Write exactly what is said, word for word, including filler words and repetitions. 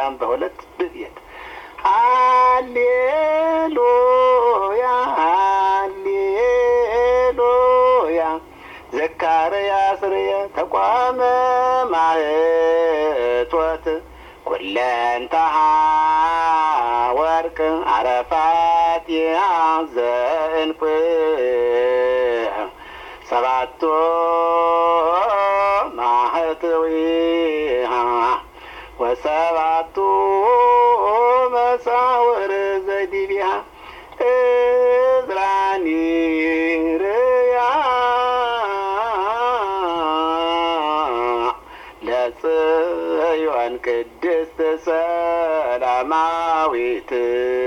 ማርያም በሁለት ብቤት ሃሌሉያ ሃሌሉያ ዘካርያስ ርየ ተቋመ ማኅቶት ኩለንተሃ ወርቅ አረፋት ዘእንቁ ሰባቶ ማኅተዊሃ ወሰባቱ መሳውር ዘዲቢሃ እዝራኒርያ ለጽዮን ቅድስት ሰላማዊት